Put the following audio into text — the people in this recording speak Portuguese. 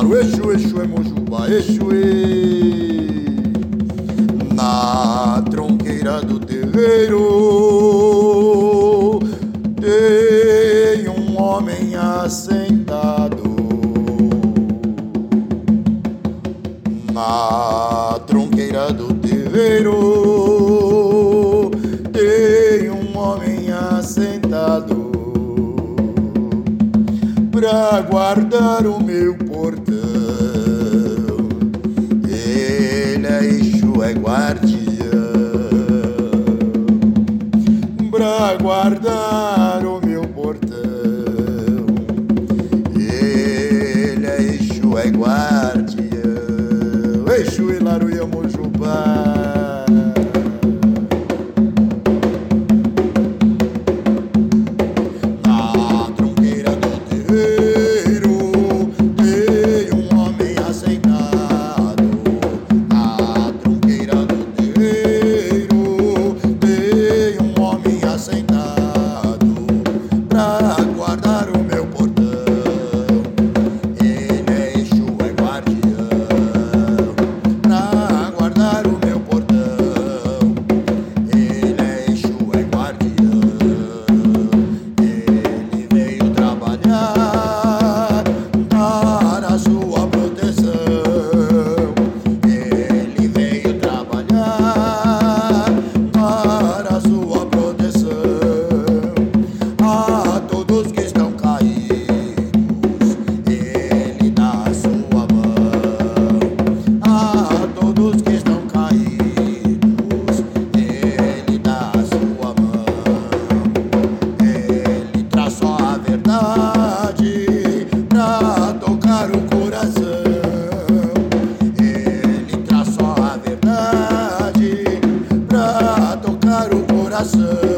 claro, Exu, Exu é Mojubá, Exu na tronqueira do terreiro tem um homem assentado. Na tronqueira do terreiro tem um homem assentado pra guardar o meu portão. Ele é Exu, é guardião pra guardar o meu portão. Ele é Exu, é guardião. Exu e Laruia Mojubá. Na tronqueira do terreiro tem um homem assentado. Na tronqueira do terreiro tem um homem assentado pra guardar o meu portão. Ele é Exu, é guardião pra guardar o meu portão. Ele é Exu, é guardião. Ele veio trabalhar para a sua proteção. Ele veio trabalhar para a sua proteção. A todos que estão caídos, ele dá a sua mão. A todos que estão caídos, ele dá a sua mão. Ele traz só a verdade pra tocar o coração. Ele traz só a verdade pra tocar o coração.